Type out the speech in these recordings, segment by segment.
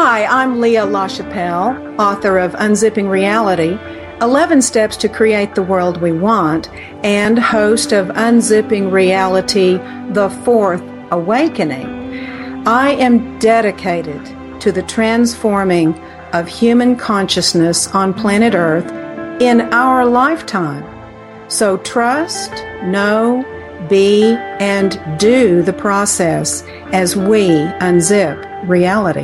Hi, I'm Leah LaChapelle, author of Unzipping Reality, 11 Steps to Create the World We Want, and host of Unzipping Reality, The Fourth Awakening. I am dedicated to the transforming of human consciousness on planet Earth in our lifetime. So trust, know, be, and do the process as we unzip reality.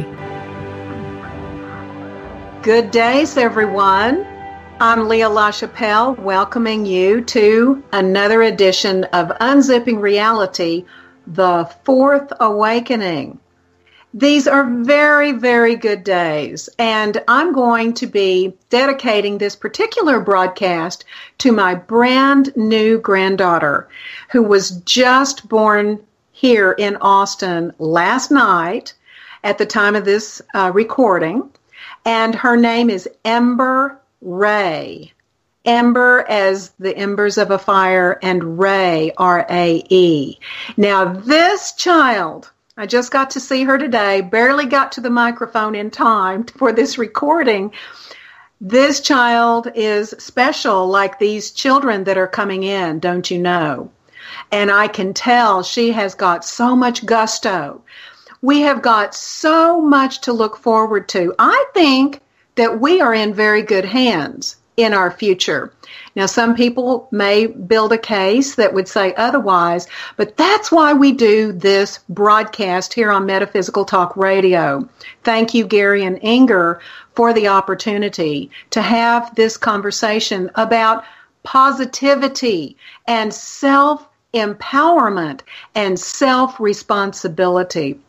Good days, everyone. I'm Leah LaChapelle, welcoming you to another edition of Unzipping Reality, The Fourth Awakening. These are very, very good days, and I'm going to be dedicating this particular broadcast to my brand new granddaughter, who was just born here in Austin last night at the time of this recording, and her name is Ember Rae. Ember as the embers of a fire, and Rae, R-A-E. Now, this child, I just got to see her today, barely got to the microphone in time for this recording. This child is special, like these children that are coming in, don't you know? And I can tell she has got so much gusto. We have got so much to look forward to. I think that we are in very good hands in our future. Now, some people may build a case that would say otherwise, but that's why we do this broadcast here on Metaphysical Talk Radio. Thank you, Gary and Inger, for the opportunity to have this conversation about positivity and self-empowerment and self-responsibility.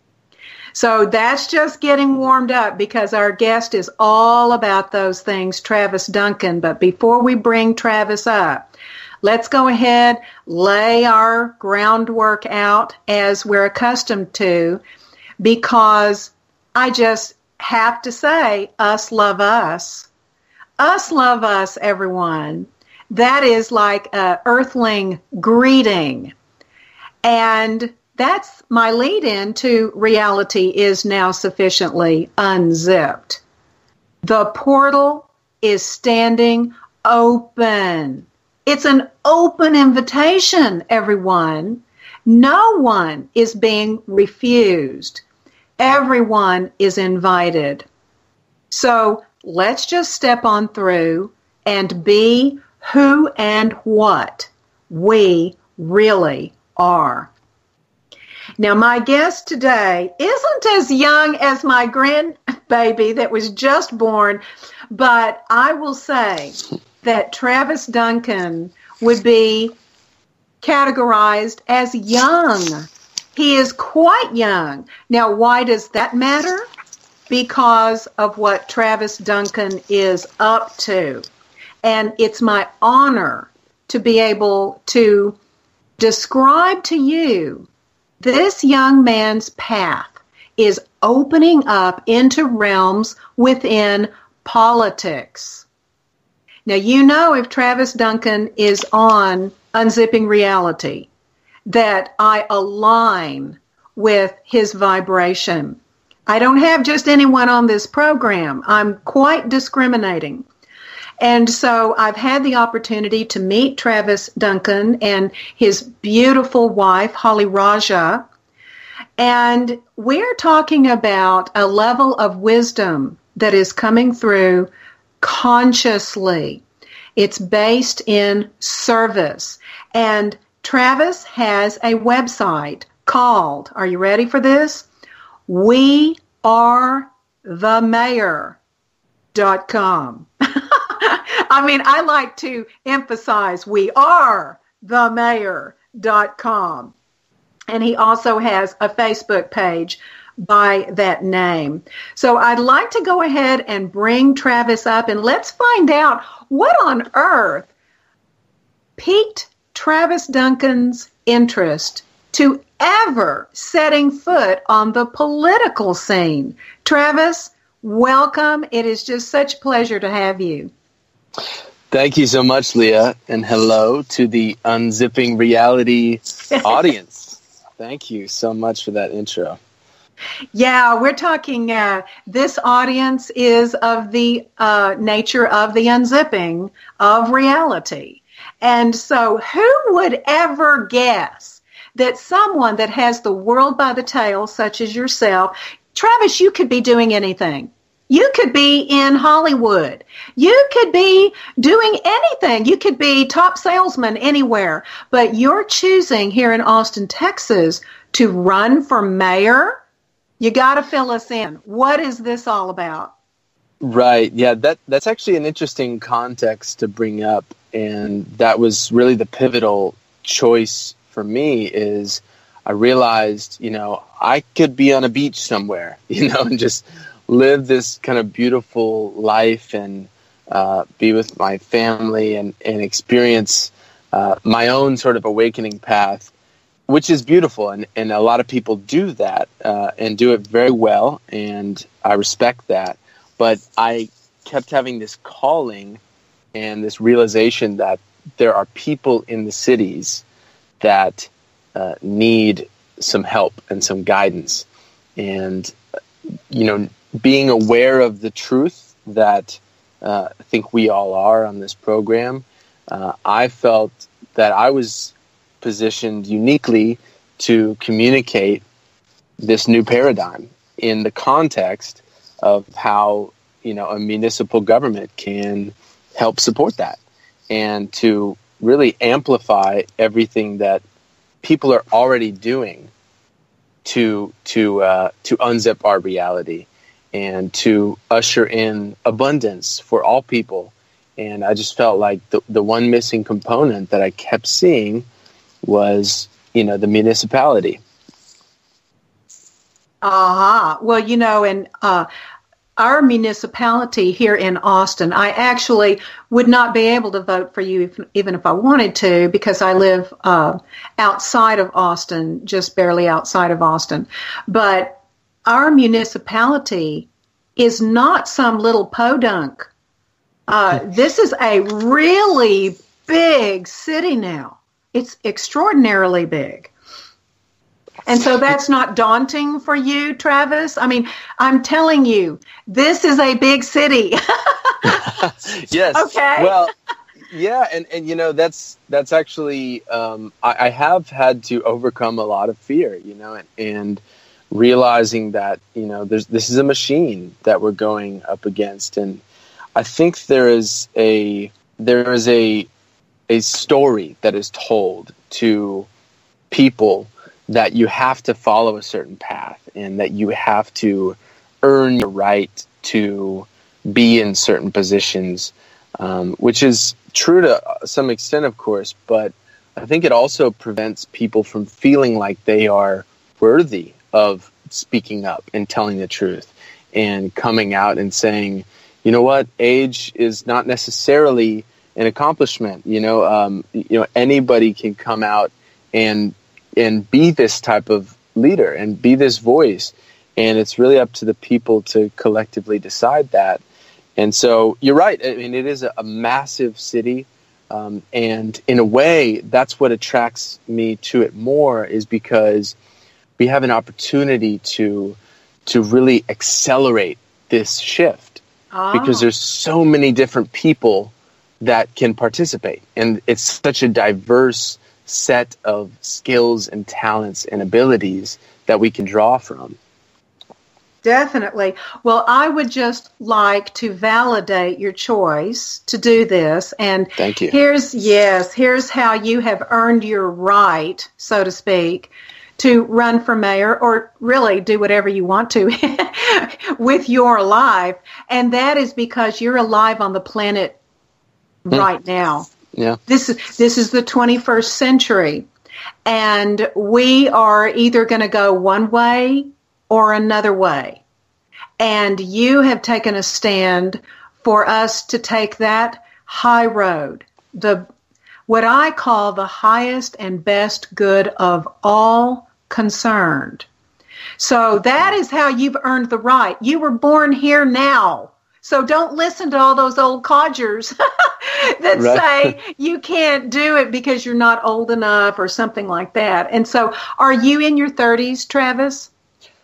So that's just getting warmed up because our guest is all about those things, Travis Duncan. But before we bring Travis up, let's go ahead, lay our groundwork out as we're accustomed to, because I just have to say, us love us. Us love us, everyone. That is like an earthling greeting. And that's my lead-in to reality is now sufficiently unzipped. The portal is standing open. It's an open invitation, everyone. No one is being refused. Everyone is invited. So let's just step on through and be who and what we really are. Now, my guest today isn't as young as my grandbaby that was just born, but I will say that Travis Duncan would be categorized as young. He is quite young. Now, why does that matter? Because of what Travis Duncan is up to. And it's my honor to be able to describe to you this young man's path is opening up into realms within politics. Now, you know, if Travis Duncan is on Unzipping Reality, that I align with his vibration. I don't have just anyone on this program. I'm quite discriminating. And so I've had the opportunity to meet Travis Duncan and his beautiful wife, Holly Raja. And we're talking about a level of wisdom that is coming through consciously. It's based in service. And Travis has a website called, are you ready for this? wearethemayor.com. I mean, I like to emphasize wearethemayor.com. And he also has a Facebook page by that name. So I'd like to go ahead and bring Travis up, and let's find out what on earth piqued Travis Duncan's interest to ever setting foot on the political scene. Travis, welcome. It is just such a pleasure to have you. Thank you so much, Leah, and hello to the Unzipping Reality audience. Thank you so much for that intro. Yeah, we're talking, this audience is of the nature of the unzipping of reality. And so who would ever guess that someone that has the world by the tail, such as yourself, Travis, you could be doing anything. You could be in Hollywood. You could be doing anything. You could be top salesman anywhere. But you're choosing here in Austin, Texas, to run for mayor. You got to fill us in. What is this all about? Right. Yeah, that's actually an interesting context to bring up. And that was really the pivotal choice for me is I realized, I could be on a beach somewhere, and just live this kind of beautiful life and be with my family and experience my own sort of awakening path, which is beautiful. And a lot of people do that and do it very well. And I respect that. But I kept having this calling and this realization that there are people in the cities that need some help and some guidance. And, being aware of the truth that I think we all are on this program, I felt that I was positioned uniquely to communicate this new paradigm in the context of how, a municipal government can help support that and to really amplify everything that people are already doing to unzip our reality and to usher in abundance for all people. And I just felt like the one missing component that I kept seeing was, the municipality. Well, in our municipality here in Austin, I actually would not be able to vote for you even if I wanted to, because I live outside of Austin, just barely outside of Austin. But our municipality is not some little podunk. This is a really big city now. It's extraordinarily big. And so that's not daunting for you, Travis? I mean, I'm telling you, this is a big city. Yes. Okay. Well, yeah. And that's actually, I have had to overcome a lot of fear, and realizing that, this is a machine that we're going up against. And I think there is a story that is told to people that you have to follow a certain path and that you have to earn your right to be in certain positions, which is true to some extent, of course, but I think it also prevents people from feeling like they are worthy of speaking up and telling the truth and coming out and saying, you know what, age is not necessarily an accomplishment. Anybody can come out and be this type of leader and be this voice. And it's really up to the people to collectively decide that. And so you're right. I mean, it is a massive city. And in a way, that's what attracts me to it more, is because we have an opportunity to really accelerate this shift. Because there's so many different people that can participate. And it's such a diverse set of skills and talents and abilities that we can draw from. Definitely. Well, I would just like to validate your choice to do this. And thank you. Here's how you have earned your right, so to speak, to run for mayor, or really do whatever you want to with your life. And that is because you're alive on the planet right now. Yeah. This is the 21st century, and we are either going to go one way or another way. And you have taken a stand for us to take that high road, what I call the highest and best good of all concerned. So that is how you've earned the right. You were born here now. So don't listen to all those old codgers that say you can't do it because you're not old enough or something like that. And so are you in your 30s, Travis?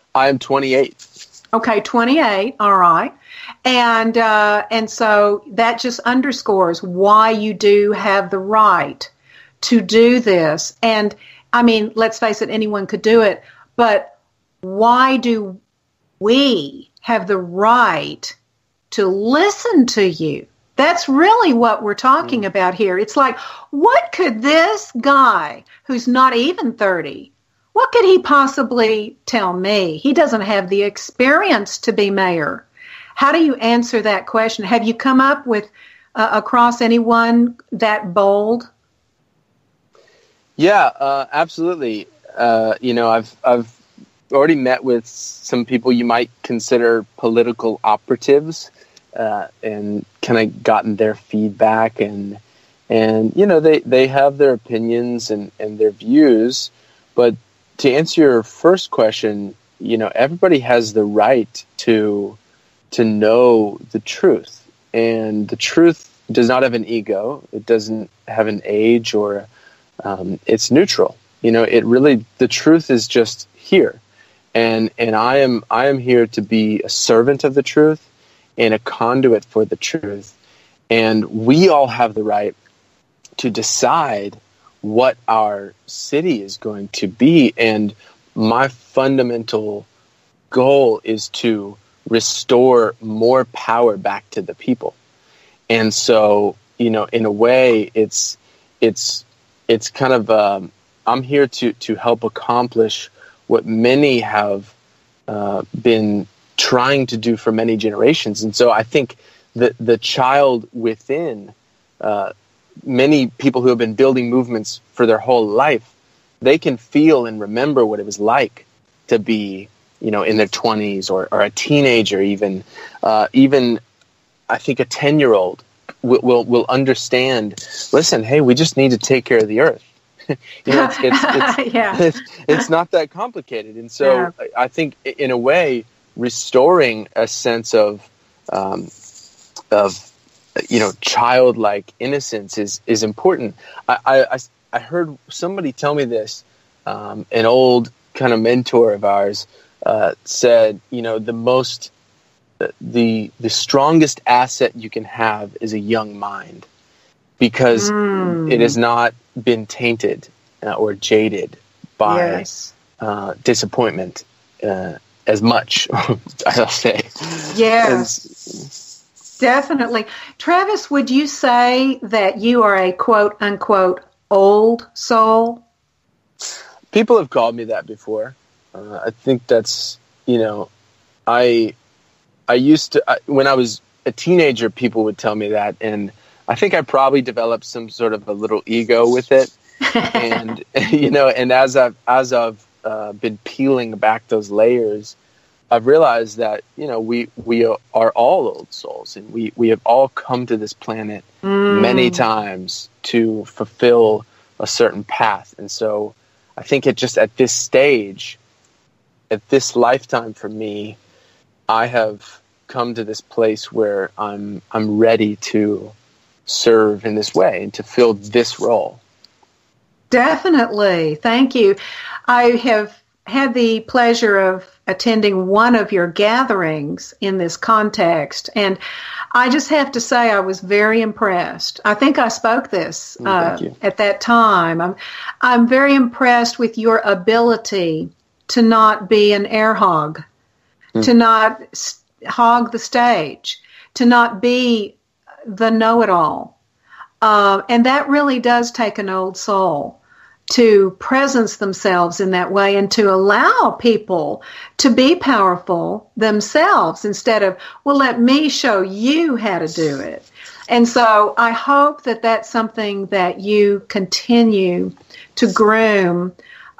I am 28. Okay, 28. All right. And so that just underscores why you do have the right to do this. And I mean, let's face it, anyone could do it, but why do we have the right to listen to you? That's really what we're talking about here. It's like, what could this guy who's not even 30, what could he possibly tell me? He doesn't have the experience to be mayor. How do you answer that question? Have you come up with across anyone that bold? Yeah, absolutely. I've already met with some people you might consider political operatives, and kind of gotten their feedback, and they have their opinions and their views. But to answer your first question, everybody has the right to know the truth, and the truth does not have an ego. It doesn't have an age, or it's neutral. The truth is just here, and I am here to be a servant of the truth and a conduit for the truth. And we all have the right to decide what our city is going to be. And my fundamental goal is to restore more power back to the people. And so, in a way, it's kind of, I'm here to help accomplish what many have been trying to do for many generations. And so I think that the child within many people who have been building movements for their whole life, they can feel and remember what it was like to be, in their 20s or a teenager, even I think a 10-year-old will understand, listen, hey, we just need to take care of the earth. It's not that complicated. And so I think in a way, restoring a sense of childlike innocence is important. I heard somebody tell me this, an old kind of mentor of ours said, the strongest asset you can have is a young mind, because it has not been tainted or jaded by disappointment as much, I'll say. Yes, definitely. Travis, would you say that you are a quote-unquote old soul? People have called me that before. I think that's, I used to, when I was a teenager, people would tell me that, and I think I probably developed some sort of a little ego with it. And, and as I've been peeling back those layers, I've realized that, we are all old souls, and we have all come to this planet many times to fulfill a certain path. And so I think at this stage, at this lifetime for me, I have come to this place where I'm ready to serve in this way and to fill this role. Definitely. Thank you. I have had the pleasure of attending one of your gatherings in this context, and I just have to say I was very impressed. I think I spoke this at that time. I'm very impressed with your ability to not be an air hog, to not hog the stage, to not be the know-it-all. And that really does take an old soul to presence themselves in that way and to allow people to be powerful themselves instead of, well, let me show you how to do it. And so I hope that that's something that you continue to groom.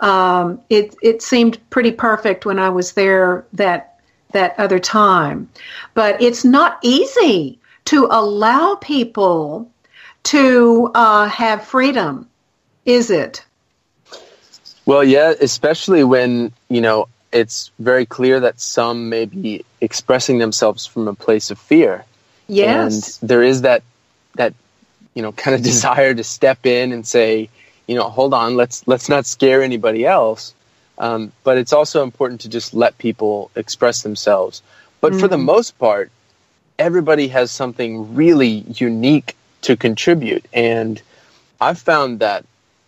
It seemed pretty perfect when I was there that other time. But it's not easy to allow people to have freedom, is it? Well, yeah, especially when, it's very clear that some may be expressing themselves from a place of fear. Yes. And there is that kind of desire to step in and say, hold on, let's not scare anybody else. But it's also important to just let people express themselves. But for the most part, everybody has something really unique to contribute. And I've found that,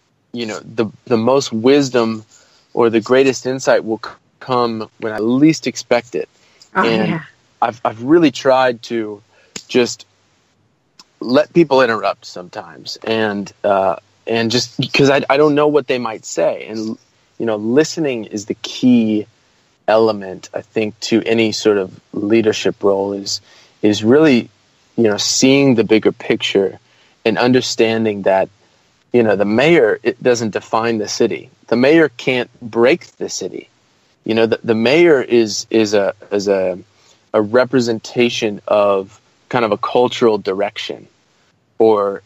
the most wisdom or the greatest insight will come when I least expect it. I've really tried to just let people interrupt sometimes, and just because I don't know what they might say, and listening is the key element, I think, to any sort of leadership role is really seeing the bigger picture and understanding that the mayor, it doesn't define the city. The mayor can't break the city. The mayor is a representation of kind of a cultural direction, or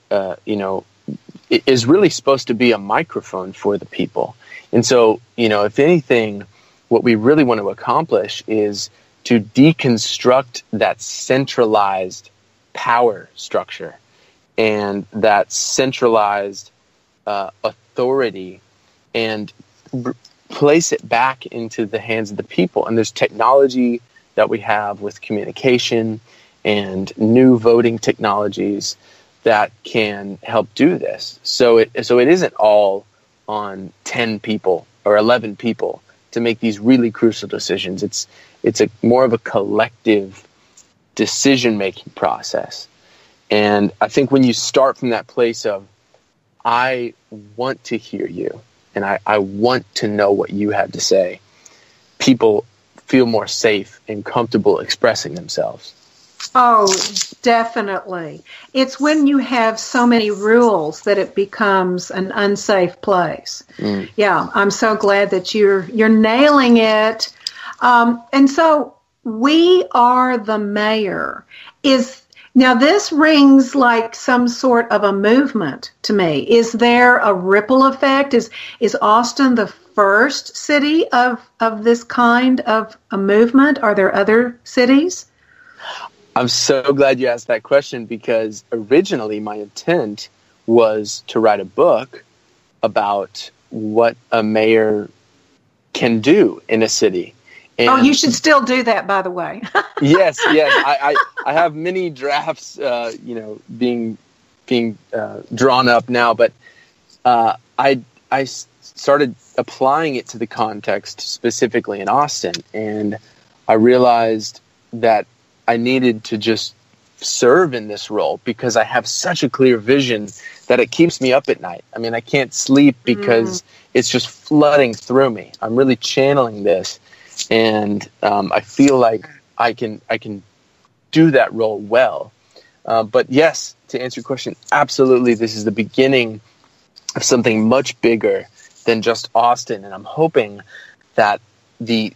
is really supposed to be a microphone for the people. And so, if anything, what we really want to accomplish is to deconstruct that centralized power structure and that centralized authority, and place it back into the hands of the people. And there's technology that we have with communication and new voting technologies that can help do this. So it isn't all on 10 people or 11 people to make these really crucial decisions. It's more of a collective decision-making process. And I think when you start from that place of, I want to hear you, and I want to know what you have to say, people feel more safe and comfortable expressing themselves. Oh, definitely. It's when you have so many rules that it becomes an unsafe place. Yeah, I'm so glad that you're nailing it. And so we are the mayor. Now, this rings like some sort of a movement to me. Is there a ripple effect? Is Austin the first city of this kind of a movement? Are there other cities? I'm so glad you asked that question, because originally my intent was to write a book about what a mayor can do in a city. And you should still do that, by the way. Yes. I have many drafts, being drawn up now, but I started applying it to the context specifically in Austin, and I realized that I needed to just serve in this role because I have such a clear vision that it keeps me up at night. I mean, I can't sleep because it's just flooding through me. I'm really channeling this. And I feel like I can do that role well. But yes, to answer your question, absolutely, this is the beginning of something much bigger than just Austin. And I'm hoping that the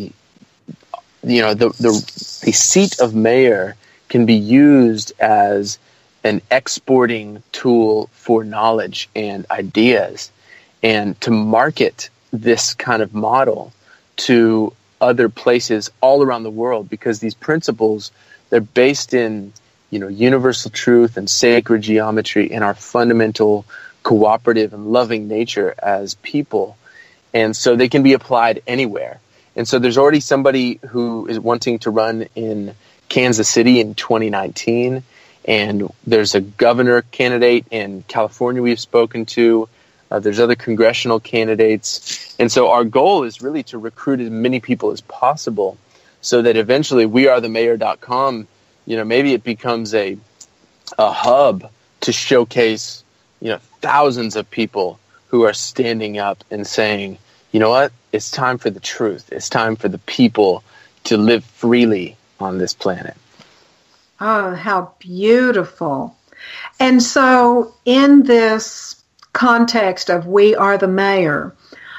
seat of mayor can be used as an exporting tool for knowledge and ideas, and to market this kind of model to other places all around the world, because these principles, they're based in, universal truth and sacred geometry and our fundamental cooperative and loving nature as people. And so they can be applied anywhere. And so there's already somebody who is wanting to run in Kansas City in 2019. And there's a governor candidate in California we've spoken to. There's other congressional candidates. And so our goal is really to recruit as many people as possible so that eventually wearethemayor.com, maybe it becomes a hub to showcase, thousands of people who are standing up and saying, you know what, it's time for the truth. It's time for the people to live freely on this planet. Oh, how beautiful. And so in this context of we are the mayor,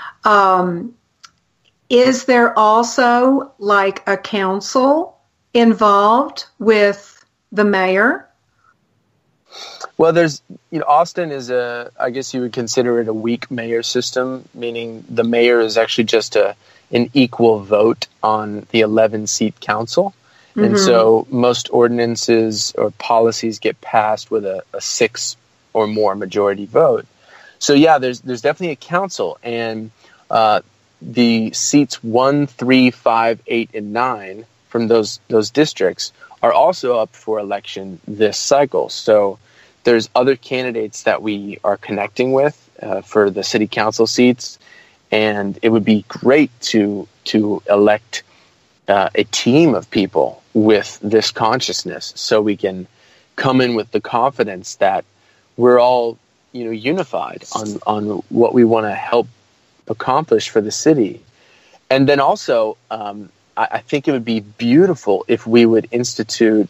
is there also like a council involved with the mayor? Well, there's, Austin is I guess you would consider it a weak mayor system, meaning the mayor is actually just an equal vote on the 11-seat council. Mm-hmm. And so most ordinances or policies get passed with a 6 or more majority vote. So yeah, there's definitely a council, and the seats 1, 3, 5, 8, and 9 from those districts are also up for election this cycle. So there's other candidates that we are connecting with for the city council seats, and it would be great to elect a team of people with this consciousness, so we can come in with the confidence that we're all, unified on what we want to help accomplish for the city. And then also, I think it would be beautiful if we would institute,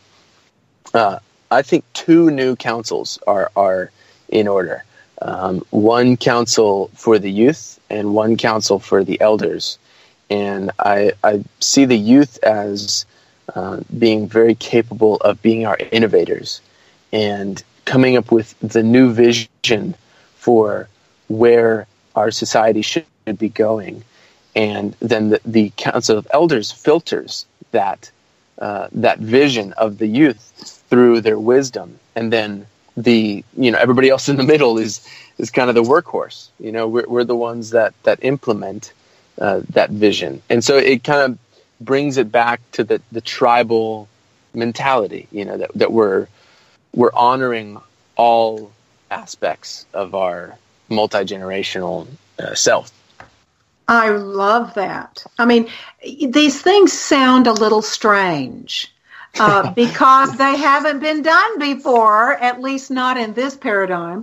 I think 2 new councils are in order. One council for the youth and one council for the elders. And I see the youth as being very capable of being our innovators and coming up with the new vision for where our society should be going. And then the Council of Elders filters that vision of the youth through their wisdom. And then everybody else in the middle is kind of the workhorse. We're the ones that implement that vision. And so it kind of brings it back to the tribal mentality, that we're honoring all aspects of our multi-generational self. I love that. I mean, these things sound a little strange because they haven't been done before, at least not in this paradigm,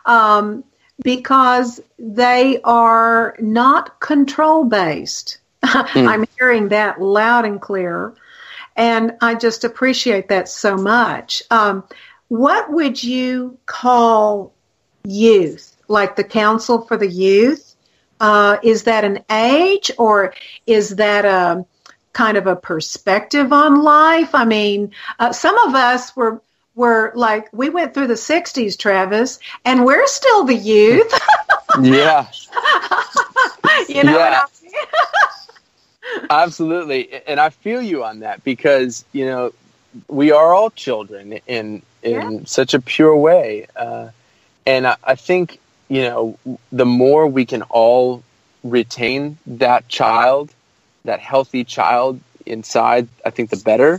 because they are not control-based. I'm hearing that loud and clear, and I just appreciate that so much. What would you call youth? Like the Council for the Youth? Is that an age, or is that a kind of a perspective on life? I mean, some of us were like, we went through the 60s, Travis, and we're still the youth. Yeah. You know what I mean? Absolutely. And I feel you on that because, we are all children in such a pure way. And I think, the more we can all retain that child, that healthy child inside, I think the better.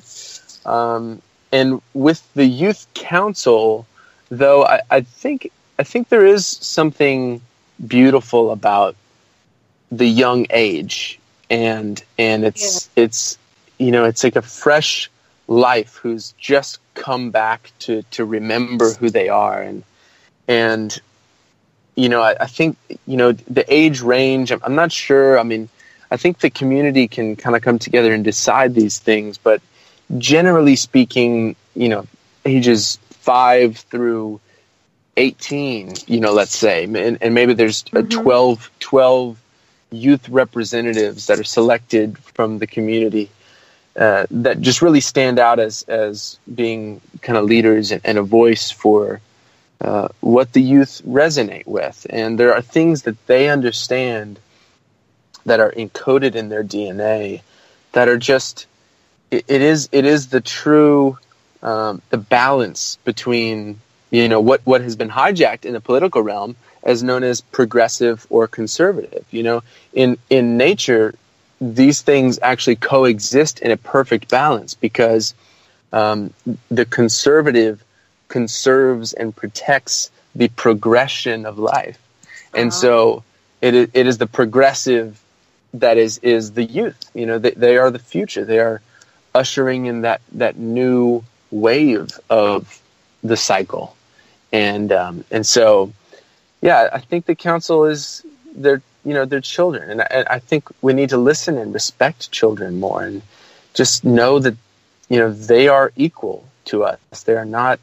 And with the youth council, though, I think there is something beautiful about the young age, and it's like a fresh life who's just come back to remember who they are, and I think the age range, I'm not sure. I mean, I think the community can kind of come together and decide these things, but generally speaking, ages 5 through 18, let's say, and maybe there's 12 youth representatives that are selected from the community that just really stand out as being kind of leaders and a voice for what the youth resonate with. And there are things that they understand that are encoded in their DNA that are just, it is the true, the balance between, what has been hijacked in the political realm as known as progressive or conservative. In nature, these things actually coexist in a perfect balance because the conservative conserves and protects the progression of life. And so it is the progressive that is the youth. They are the future. They are ushering in that new wave of the cycle. And so, yeah, I think the council is they're children. And I think we need to listen and respect children more and just know that, they are equal to us. They are not,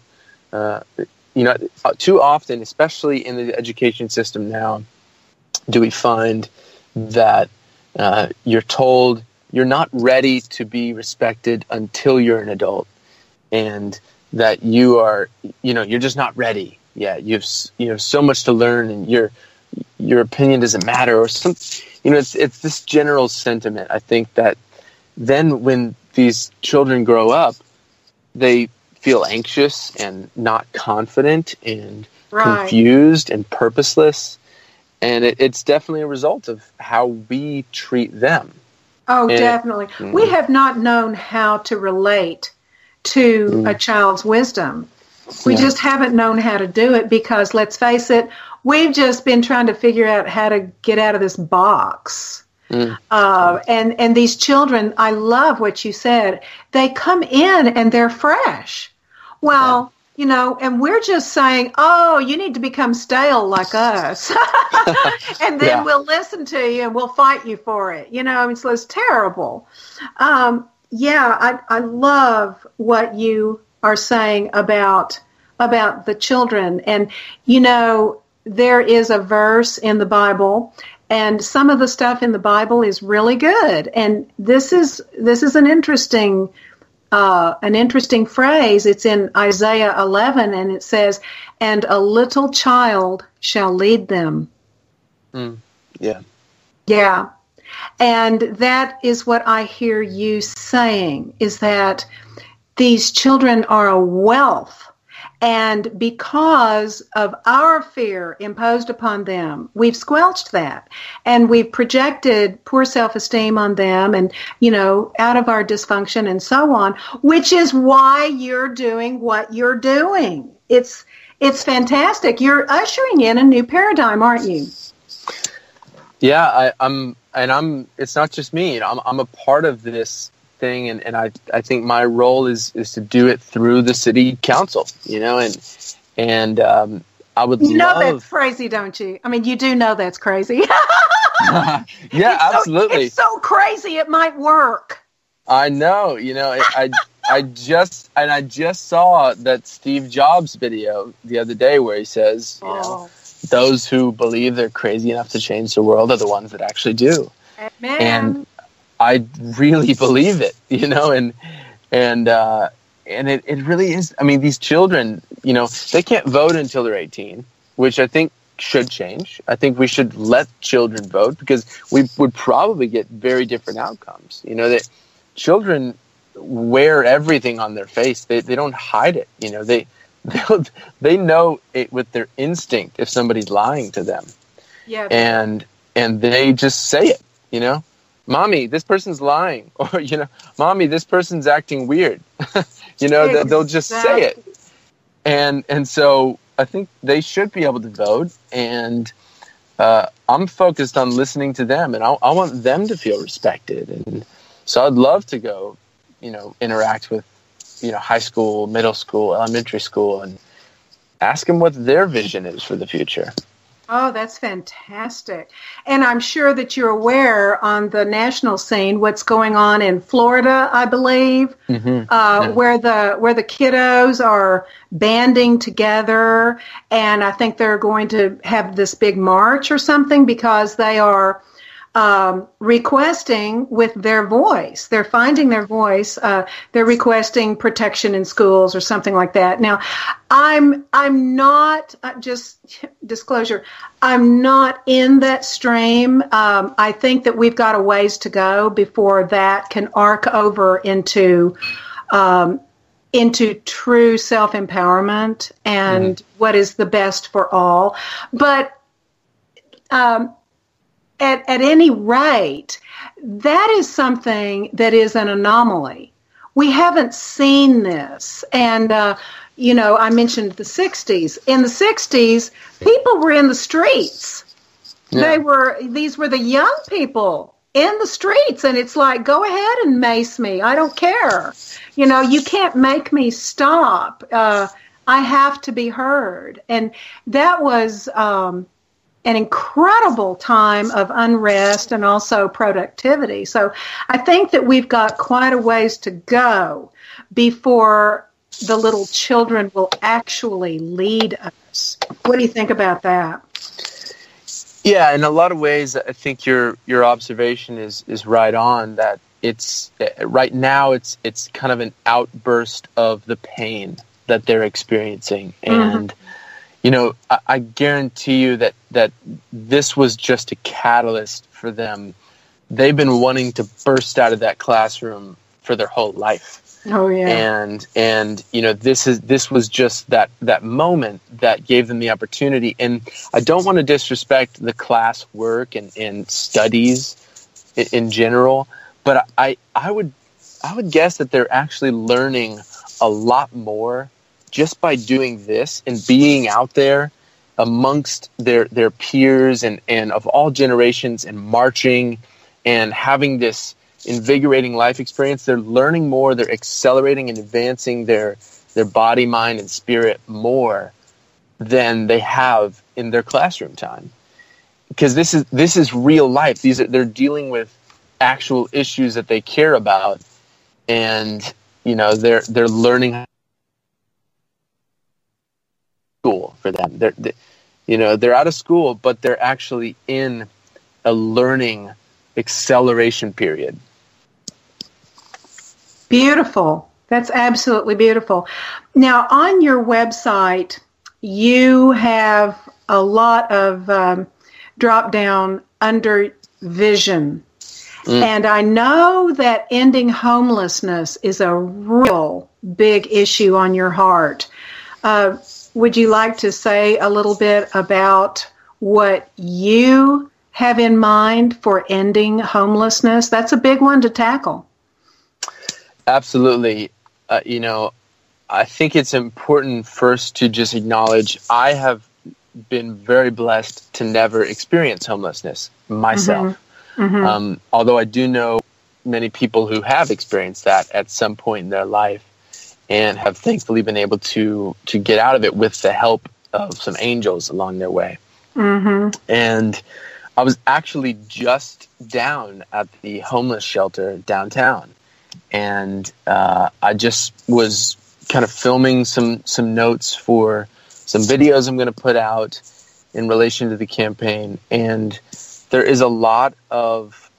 too often, especially in the education system now, do we find that you're told you're not ready to be respected until you're an adult, and that you are, you're just not ready yet. You have so much to learn, and your opinion doesn't matter, or some, it's this general sentiment. I think that then when these children grow up, they feel anxious and not confident and confused and purposeless. And it's definitely a result of how we treat them. Oh, definitely. We have not known how to relate to a child's wisdom. We just haven't known how to do it because, let's face it, we've just been trying to figure out how to get out of this box. And these children, I love what you said. They come in and they're fresh. Well, you know, and we're just saying, oh, you need to become stale like us. And then we'll listen to you and we'll fight you for it. You know, I mean, so it's terrible. I love what you are saying about the children. And, you know, there is a verse in the Bible, and some of the stuff in the Bible is really good. And this is an interesting phrase. It's in Isaiah 11, and it says, "And a little child shall lead them." Yeah. And that is what I hear you saying, is that these children are a wealth. And because of our fear imposed upon them, we've squelched that. And we've projected poor self-esteem on them and, you know, out of our dysfunction and so on, which is why you're doing what you're doing. It's fantastic. You're ushering in a new paradigm, aren't you? Yeah, I'm it's not just me. You know, I'm a part of this thing, and I think my role is to do it through the city council, you know, and I would love. That's crazy, don't you? I mean, you do know that's crazy. Yeah, absolutely. It's so crazy it might work. I know, you know, I just saw that Steve Jobs video the other day where he says, you know, those who believe they're crazy enough to change the world are the ones that actually do. Amen. And I really believe it, you know, and it really is. I mean, these children, you know, they can't vote until they're 18, which I think should change. I think we should let children vote because we would probably get very different outcomes. You know, that children wear everything on their face. They don't hide it. You know, they know it with their instinct if somebody's lying to them. Yeah. And they just say it, you know. Mommy, this person's lying. Or, you know, Mommy, this person's acting weird. You know, exactly. They'll just say it. And so I think they should be able to vote. And I'm focused on listening to them. And I want them to feel respected. And so I'd love to go, you know, interact with, you know, high school, middle school, elementary school, and ask them what their vision is for the future. Oh, that's fantastic. And I'm sure that you're aware on the national scene what's going on in Florida, I believe, where the kiddos are banding together. And I think they're going to have this big march or something because they are requesting with their voice. They're finding their voice. They're requesting protection in schools or something like that. Now, I'm not, just disclosure, I'm not in that stream. I think that we've got a ways to go before that can arc over into true self-empowerment and what is the best for all. But at any rate, that is something that is an anomaly. We haven't seen this. And, you know, I mentioned the 60s. In the 60s, people were in the streets. Yeah. These were the young people in the streets. And it's like, go ahead and mace me. I don't care. You know, you can't make me stop. I have to be heard. And that was an incredible time of unrest and also productivity. So I think that we've got quite a ways to go before the little children will actually lead us. What do you think about that? Yeah, in a lot of ways, I think your observation is right on, that it's right now it's kind of an outburst of the pain that they're experiencing. And you know, I guarantee you that this was just a catalyst for them. They've been wanting to burst out of that classroom for their whole life. Oh yeah. And this was just that moment that gave them the opportunity. And I don't want to disrespect the class work and studies in general, but I would guess that they're actually learning a lot more just by doing this and being out there amongst their peers and of all generations and marching and having this invigorating life experience. They're learning more, they're accelerating and advancing their body, mind, and spirit more than they have in their classroom time. Because this is real life. They're dealing with actual issues that they care about, and they're learning school for them. They're out of school, but they're actually in a learning acceleration period. Beautiful. That's absolutely beautiful. Now, on your website, you have a lot of drop down under vision. And I know that ending homelessness is a real big issue on your heart. Would you like to say a little bit about what you have in mind for ending homelessness? That's a big one to tackle. Absolutely. I think it's important first to just acknowledge I have been very blessed to never experience homelessness myself. Although I do know many people who have experienced that at some point in their life and have thankfully been able to get out of it with the help of some angels along their way. And I was actually just down at the homeless shelter downtown. And I just was kind of filming some notes for some videos I'm going to put out in relation to the campaign. And there is a lot of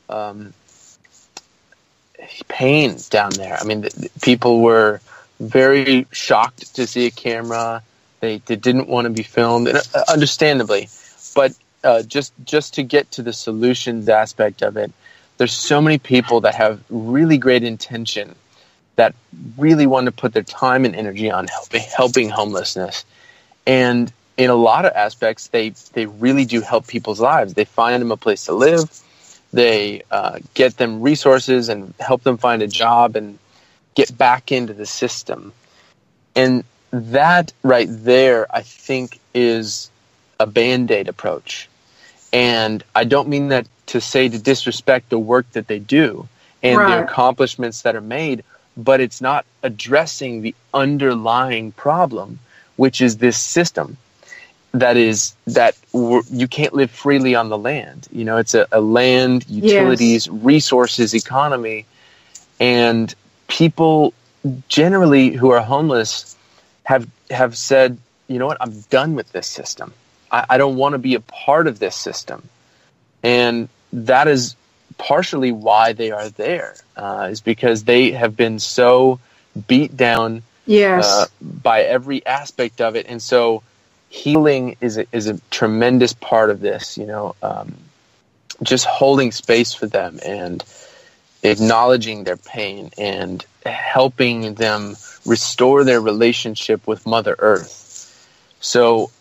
pain down there. I mean, people were very shocked to see a camera. They didn't want to be filmed, and understandably. But just to get to the solutions aspect of it, there's so many people that have really great intention that really want to put their time and energy on helping homelessness. And in a lot of aspects, they really do help people's lives. They find them a place to live. They get them resources and help them find a job and get back into the system. And that right there, I think, is a Band-Aid approach. And I don't mean that to say to disrespect the work that they do and the accomplishments that are made, but it's not addressing the underlying problem, which is this system that you can't live freely on the land. It's a land, utilities, resources economy, and people generally who are homeless have said, you know what, I'm done with this system. I don't want to be a part of this system. And that is partially why they are there, is because they have been so beat down by every aspect of it. And so healing is a tremendous part of this, just holding space for them and acknowledging their pain and helping them restore their relationship with Mother Earth. So,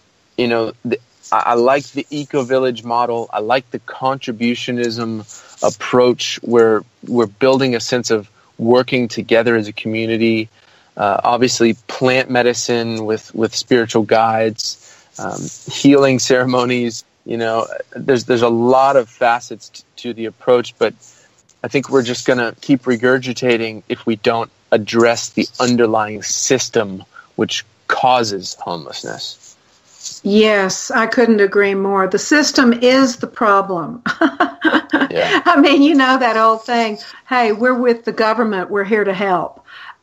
I like the eco-village model. I like the contributionism approach where we're building a sense of working together as a community. Obviously, plant medicine with spiritual guides, healing ceremonies. There's a lot of facets to the approach, but I think we're just going to keep regurgitating if we don't address the underlying system which causes homelessness. Yes, I couldn't agree more. The system is the problem. I mean, that old thing, hey, we're with the government, we're here to help.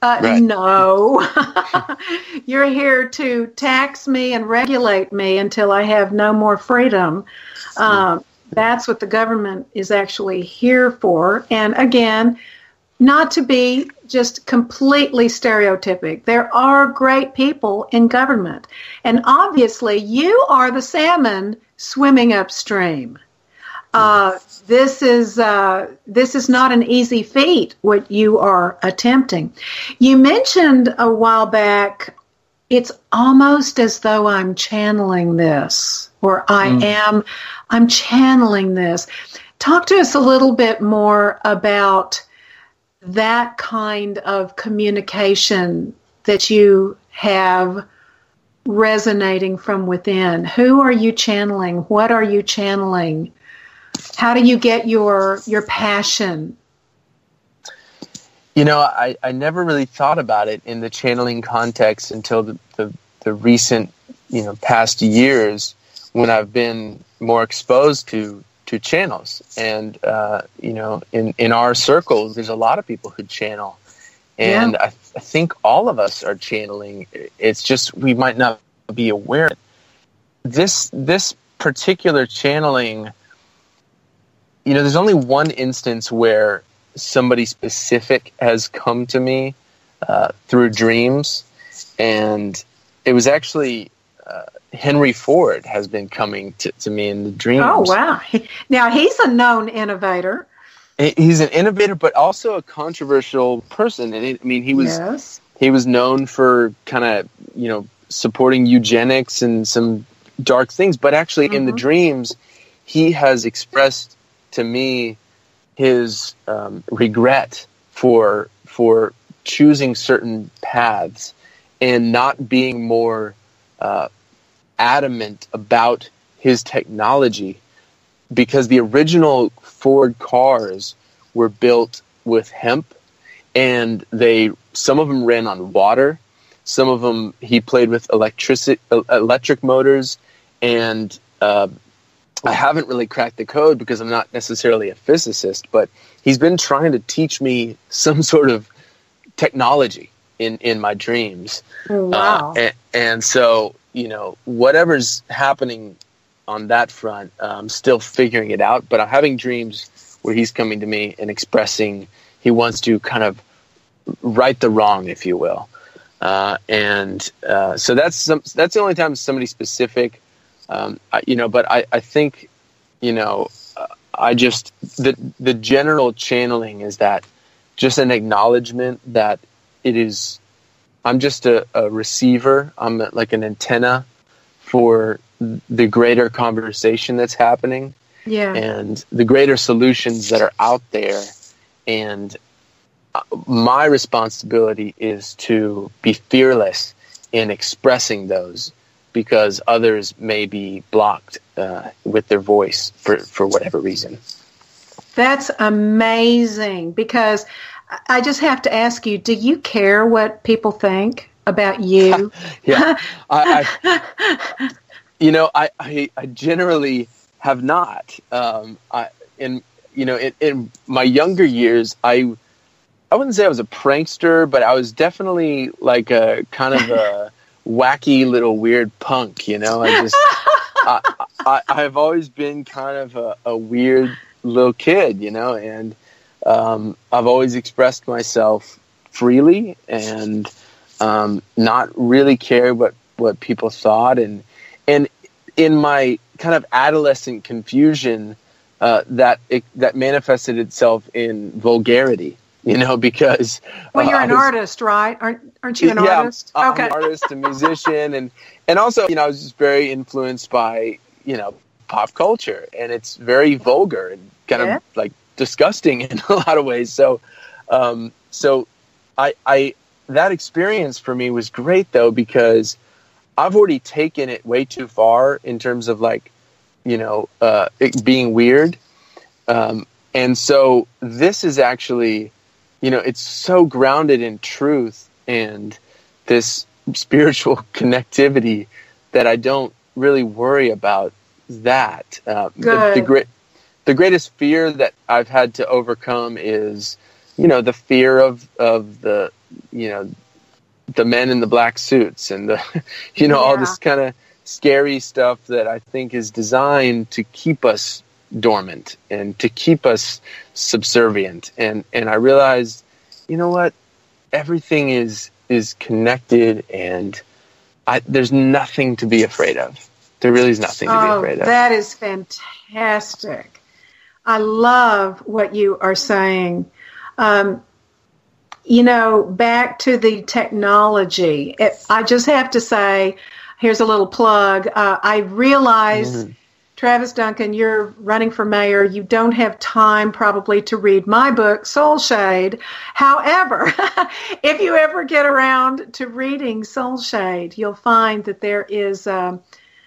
No, you're here to tax me and regulate me until I have no more freedom. That's what the government is actually here for. And again, not to be just completely stereotypic. There are great people in government. And obviously, you are the salmon swimming upstream. This is not an easy feat, what you are attempting. You mentioned a while back, it's almost as though I'm channeling this, or I'm channeling this. Talk to us a little bit more about that kind of communication that you have resonating from within. Who are you channeling? What are you channeling? How do you get your passion? You know, I never really thought about it in the channeling context until the recent, past years when I've been more exposed to channels. And, in our circles, there's a lot of people who channel. And I think all of us are channeling. It's just we might not be aware. This particular channeling, there's only one instance where somebody specific has come to me through dreams, and it was actually Henry Ford has been coming to me in the dreams. Oh, wow. Now, he's a known innovator. He's an innovator, but also a controversial person. And he was known for kind of, supporting eugenics and some dark things. But actually, in the dreams, he has expressed to me his regret for choosing certain paths and not being more adamant about his technology, because the original Ford cars were built with hemp, and some of them ran on water, some of them he played with electric motors, and I haven't really cracked the code because I'm not necessarily a physicist, but he's been trying to teach me some sort of technology in my dreams. Wow. And so, whatever's happening on that front, I'm still figuring it out, but I'm having dreams where he's coming to me and expressing he wants to kind of right the wrong, if you will. So that's the only time somebody specific, but I think, I just, the general channeling is that just an acknowledgement that I'm just a receiver. I'm like an antenna for the greater conversation that's happening, and the greater solutions that are out there. And my responsibility is to be fearless in expressing those, because others may be blocked with their voice for whatever reason. That's amazing, because I just have to ask you, do you care what people think about you? Yeah. I generally have not. In my younger years, I wouldn't say I was a prankster, but I was definitely like a kind of a wacky little weird punk. I've always been kind of a weird little kid, and I've always expressed myself freely and not really cared what people thought, and in my kind of adolescent confusion, that manifested itself in vulgarity, because you're an artist, right? Aren't you an artist? I'm an artist, a musician, and also I was just very influenced by pop culture, and it's very vulgar and kind of like disgusting in a lot of ways. So I that experience for me was great, though, because I've already taken it way too far in terms of it being weird. And so this is actually, it's so grounded in truth and this spiritual connectivity that I don't really worry about that. The greatest fear that I've had to overcome is, the fear of the, the men in the black suits and the, all this kind of scary stuff that I think is designed to keep us dormant and to keep us subservient. And I realized, what? Everything is connected, and there's nothing to be afraid of. There really is nothing to be afraid of. That is fantastic. I love what you are saying. Back to the technology, I just have to say, here's a little plug. I realize, Travis Duncan, you're running for mayor. You don't have time probably to read my book, Soul Shade. However, if you ever get around to reading Soul Shade, you'll find that there is a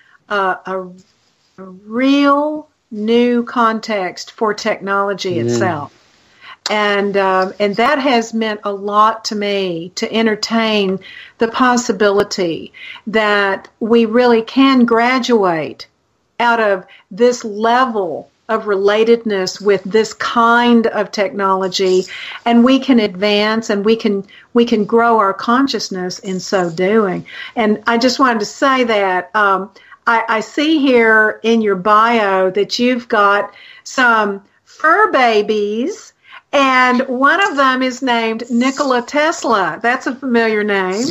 real new context for technology itself. And that has meant a lot to me, to entertain the possibility that we really can graduate out of this level of relatedness with this kind of technology, and we can advance and we can grow our consciousness in so doing. And I just wanted to say that I see here in your bio that you've got some fur babies. And one of them is named Nikola Tesla. That's a familiar name.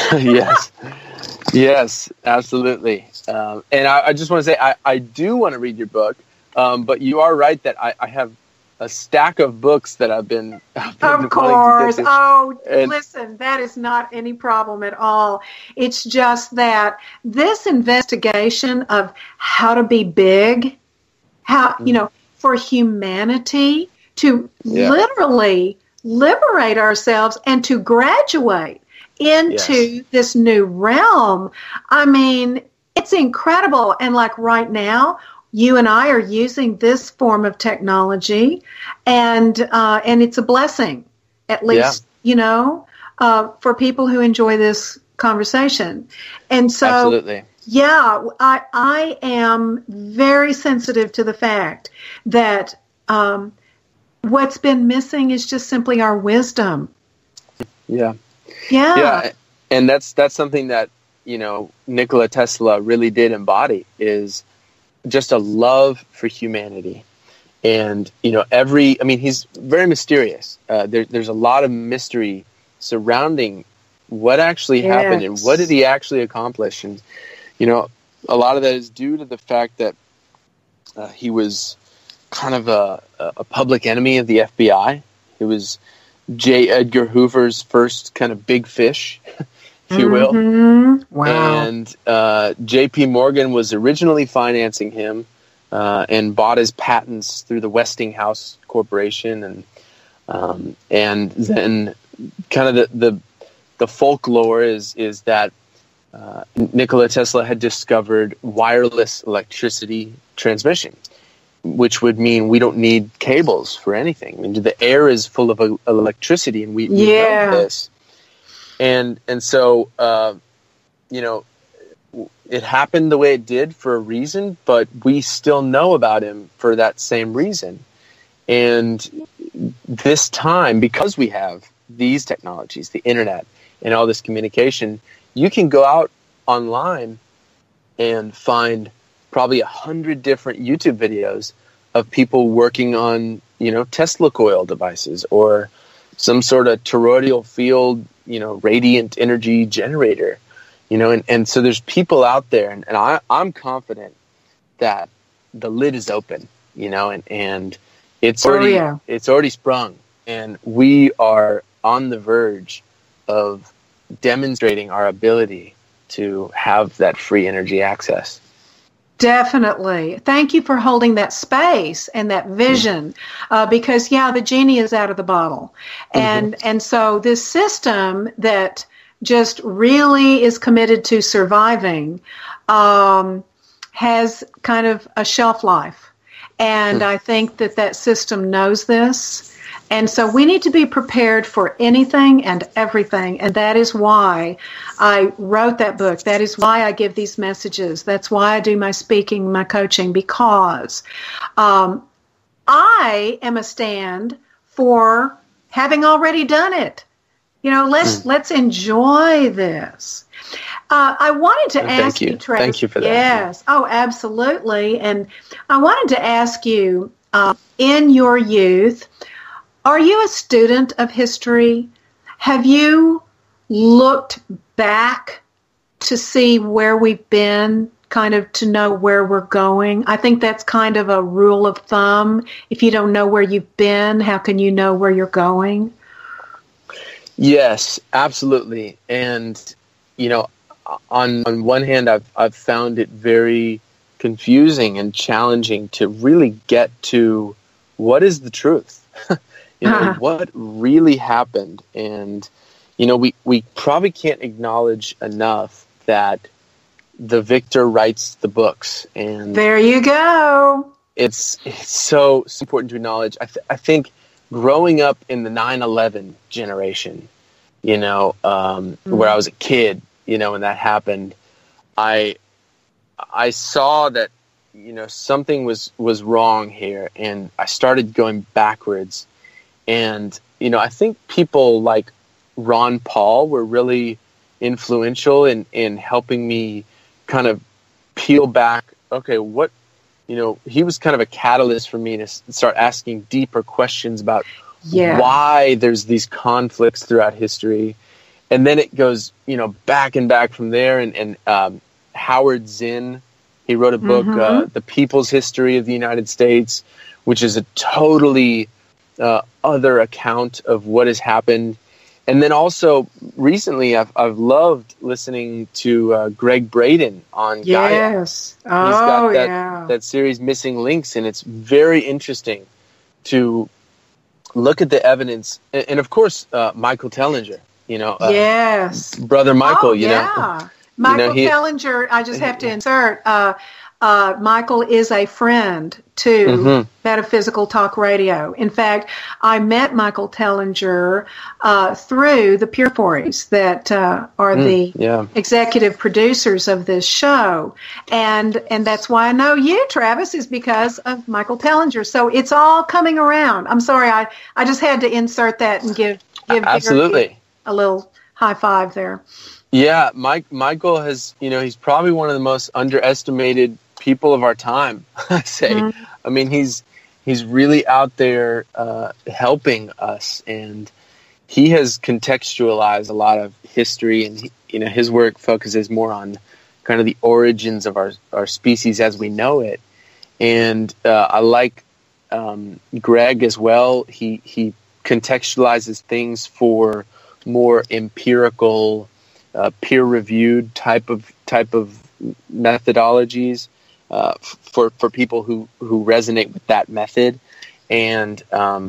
Yes, absolutely. And I just want to say, I do want to read your book, but you are right that I have a stack of books that I've been of course. Listen, that is not any problem at all. It's just that this investigation of how to be big, for humanity, to literally liberate ourselves and to graduate into this new realm. I mean, it's incredible. And like right now, you and I are using this form of technology, and it's a blessing, at least, for people who enjoy this conversation. And so, absolutely. Yeah, I am very sensitive to the fact that what's been missing is just simply our wisdom. Yeah. And that's something that, Nikola Tesla really did embody, is just a love for humanity. And, he's very mysterious. There's a lot of mystery surrounding what actually happened and what did he actually accomplish. And, a lot of that is due to the fact that he was kind of a public enemy of the FBI. It was J. Edgar Hoover's first kind of big fish, if you will. Wow. And J.P. Morgan was originally financing him and bought his patents through the Westinghouse Corporation. And then kind of the folklore is that Nikola Tesla had discovered wireless electricity transmission, which would mean we don't need cables for anything. I mean, the air is full of electricity, and we know this. And so, it happened the way it did for a reason, but we still know about him for that same reason. And this time, because we have these technologies, the internet, and all this communication, you can go out online and find probably 100 different YouTube videos of people working on, Tesla coil devices or some sort of toroidal field, radiant energy generator, and so there's people out there, and I'm confident that the lid is open, and it's already sprung, and we are on the verge of demonstrating our ability to have that free energy access. Definitely. Thank you for holding that space and that vision, because, the genie is out of the bottle. And so this system that just really is committed to surviving has kind of a shelf life. And I think that system knows this. And so we need to be prepared for anything and everything. And that is why I wrote that book. That is why I give these messages. That's why I do my speaking, my coaching, because I am a stand for having already done it. Let's enjoy this. I wanted to ask you, Travis. Thank you for that. Yes. Oh, absolutely. And I wanted to ask you, in your youth, are you a student of history? Have you looked back to see where we've been kind of to know where we're going. I think that's kind of a rule of thumb. If you don't know where you've been, how can you know where you're going? Yes, absolutely. And, you know, on one hand, I've found it very confusing and challenging to really get to what is the truth, what really happened. And, you know, we probably can't acknowledge enough that the victor writes the books. And there you go. It's so important to acknowledge. I think growing up in the 9/11 generation, you know, where I was a kid, you know, when that happened, I saw that, you know, something was wrong here, and I started going backwards. And, you know, I think people like Ron Paul were really influential in helping me kind of peel back. Okay, what, you know, he was kind of a catalyst for me to start asking deeper questions about why there's these conflicts throughout history. And then it goes, you know, back and back from there. And Howard Zinn, he wrote a book, The People's History of the United States, which is a totally other account of what has happened. And then also recently, I've loved listening to Greg Braden on Gaia. Yes. He's got that series Missing Links, and it's very interesting to look at the evidence. And of course, Michael Tellinger, you know. Yes. Brother Michael, you know. Michael Tellinger, I just have to insert, Michael is a friend to Metaphysical Talk Radio. In fact, I met Michael Tellinger through the Purefories that are the executive producers of this show. And that's why I know you, Travis, is because of Michael Tellinger. So it's all coming around. I'm sorry, I just had to insert that and give absolutely a little high five there. Yeah, Michael has, you know, he's probably one of the most underestimated people of our time, I say. I mean, he's really out there helping us, and he has contextualized a lot of history, and you know, his work focuses more on kind of the origins of our species as we know it. And I like Greg as well. He contextualizes things for more empirical, peer-reviewed type of methodologies for people who resonate with that method, and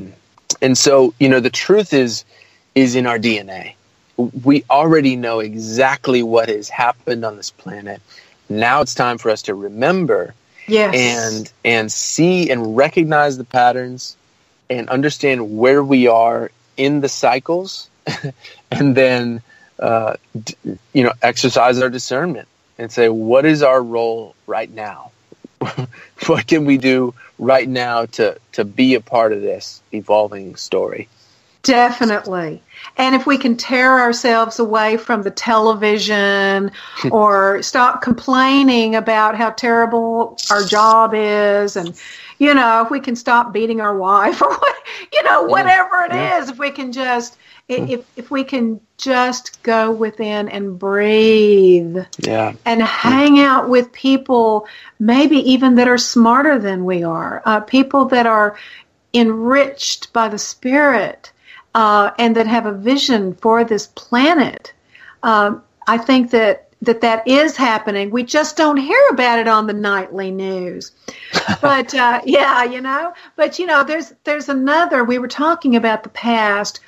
so, you know, the truth is in our DNA. We already know exactly what has happened on this planet. Now it's time for us to remember, and see and recognize the patterns, and understand where we are in the cycles, and then you know, exercise our discernment and say, what is our role right now? What can we do right now to be a part of this evolving story? Definitely. And if we can tear ourselves away from the television or stop complaining about how terrible our job is, and, you know, if we can stop beating our wife or, you know, whatever it is, if we can just... If we can just go within and breathe and hang out with people maybe even that are smarter than we are, people that are enriched by the Spirit and that have a vision for this planet, I think that is happening. We just don't hear about it on the nightly news. But, you know, there's another, we were talking about the past.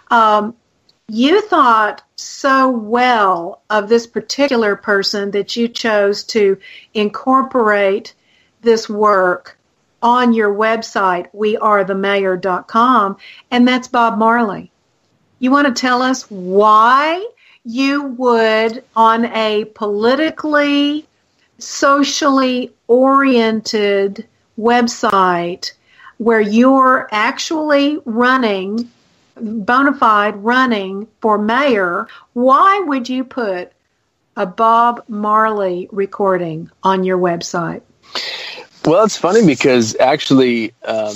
You thought so well of this particular person that you chose to incorporate this work on your website, wearethemayor.com, and that's Bob Marley. You want to tell us why you would, on a politically, socially oriented website where you're actually running, bona fide running for mayor, why would you put a Bob Marley recording on your website? Well, it's funny because actually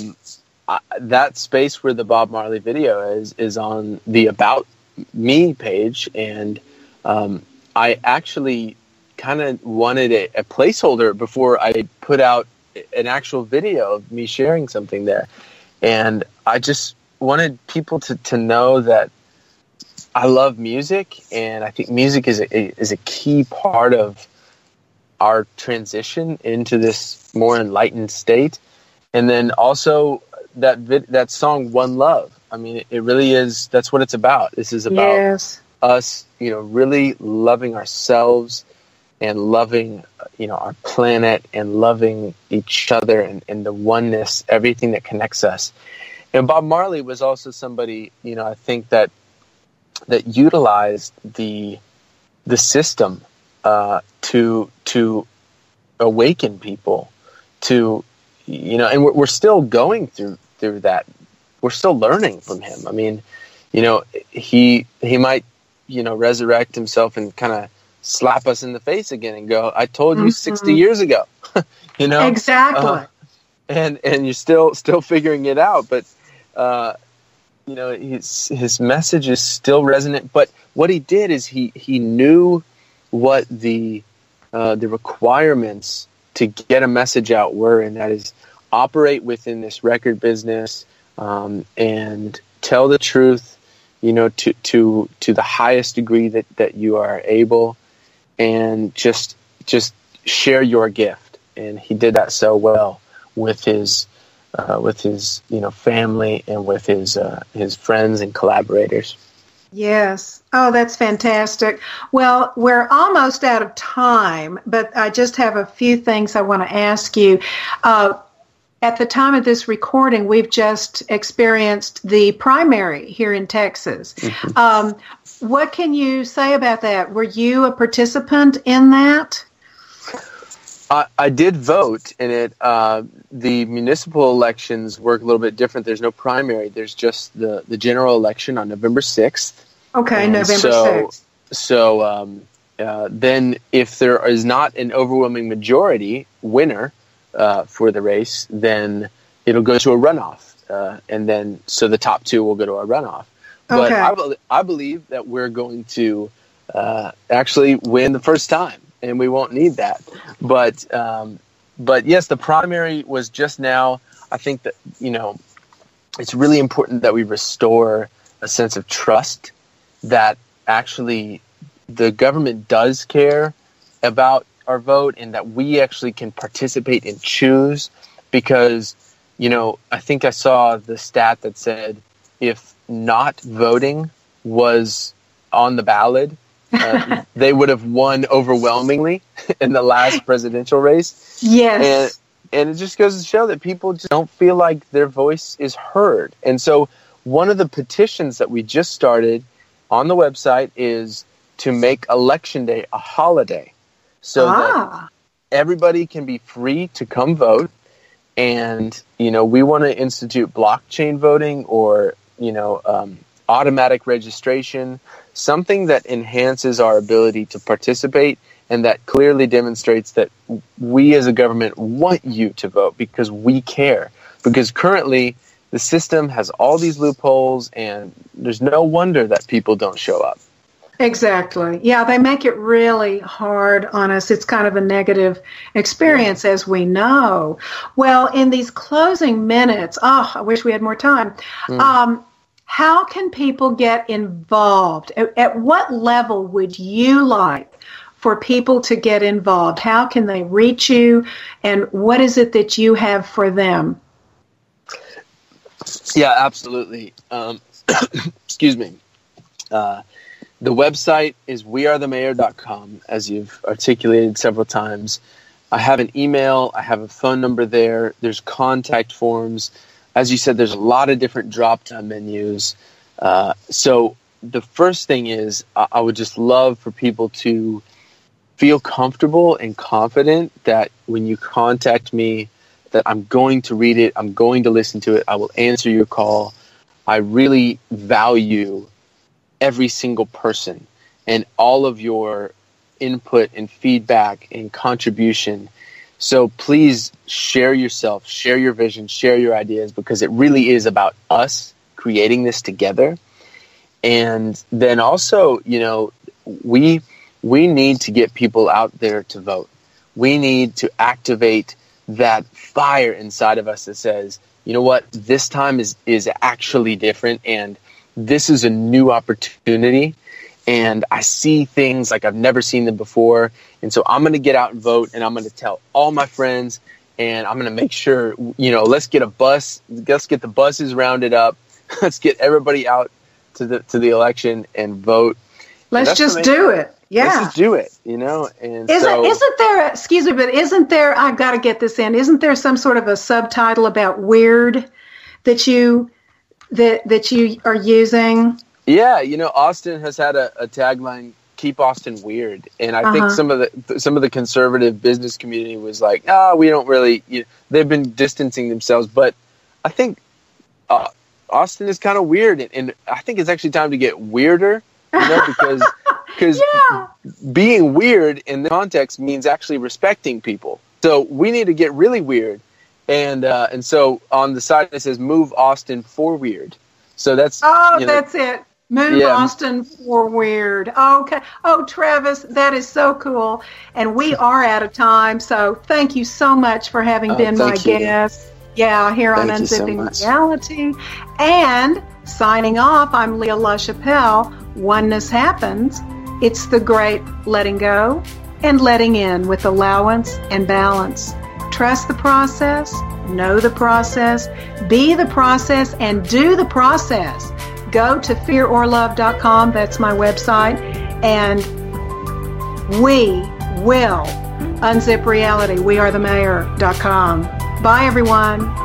that space where the Bob Marley video is on the About Me page, and I actually kind of wanted a placeholder before I put out an actual video of me sharing something there. And I just wanted people to know that I love music, and I think music is a key part of our transition into this more enlightened state. And then also that song "One Love." I mean, it really is. That's what it's about. This is about us, really loving ourselves and loving, our planet and loving each other and the oneness, everything that connects us. And Bob Marley was also somebody, I think that utilized the system to awaken people to, and we're still going through that. We're still learning from him. I mean, he might, resurrect himself and kind of slap us in the face again and go, "I told you 60 years ago," Exactly. And you're still figuring it out, but his message is still resonant. But what he did is he knew what the requirements to get a message out were, and that is operate within this record business and tell the truth, to the highest degree that you are able, and just share your gift. And he did that so well with his family and with his friends and collaborators. Yes. Oh, that's fantastic. Well, we're almost out of time, but I just have a few things I want to ask you. At the time of this recording, we've just experienced the primary here in Texas. Mm-hmm. What can you say about that? Were you a participant in that? I did vote in it. The municipal elections work a little bit different. There's no primary. There's just the general election on November 6th. Okay, and November 6th. So then if there is not an overwhelming majority winner for the race, then it'll go to a runoff. And then so the top two will go to a runoff. But okay. I believe that we're going to actually win the first time, and we won't need that. But yes, the primary was just now. I think that, it's really important that we restore a sense of trust that actually the government does care about our vote and that we actually can participate and choose. Because, I think I saw the stat that said if not voting was on the ballot, they would have won overwhelmingly in the last presidential race. Yes. And it just goes to show that people just don't feel like their voice is heard. And so one of the petitions that we just started on the website is to make Election Day a holiday so that everybody can be free to come vote. And, we want to institute blockchain voting or, automatic registration, something that enhances our ability to participate and that clearly demonstrates that we as a government want you to vote because we care. Because currently the system has all these loopholes and there's no wonder that people don't show up. Exactly. Yeah, they make it really hard on us. It's kind of a negative experience, as we know. Well, in these closing minutes, I wish we had more time. How can people get involved? At what level would you like for people to get involved? How can they reach you? And what is it that you have for them? Yeah, absolutely. Excuse me. The website is wearethemayor.com, as you've articulated several times. I have an email. I have a phone number there. There's contact forms. As you said, there's a lot of different drop-down menus. So the first thing is I would just love for people to feel comfortable and confident that when you contact me, that I'm going to read it, I'm going to listen to it, I will answer your call. I really value every single person and all of your input and feedback and contribution. So please share yourself, share your vision, share your ideas, because it really is about us creating this together. And then also, we we need to get people out there to vote. We need to activate that fire inside of us that says, you know what, this time is actually different, and this is a new opportunity, and I see things like I've never seen them before, and so I'm going to get out and vote, and I'm going to tell all my friends, and I'm going to make sure, let's get the buses rounded up, let's get everybody out to the election and vote. Let's just do it. Yeah. Let's just do it, And isn't there, excuse me, but isn't there, I've got to get this in, isn't there some sort of a subtitle about weird that you are using? Yeah, Austin has had a tagline, "Keep Austin Weird," and I think some of the conservative business community was like, we don't really. They've been distancing themselves, but I think Austin is kind of weird, and I think it's actually time to get weirder, because yeah. Being weird in the context means actually respecting people. So we need to get really weird, and so on the side it says "Move Austin for Weird." So that's that's it. Move Austin for Weird. Okay. Oh, Travis, that is so cool. And we are out of time. So thank you so much for having been my guest. Yeah, here on Unzipping Reality. And signing off, I'm Leah LaChapelle. Oneness happens. It's the great letting go and letting in with allowance and balance. Trust the process, know the process, be the process, and do the process. Go to fearorlove.com. That's my website. And we will unzip reality. We are the mayor.com. Bye, everyone.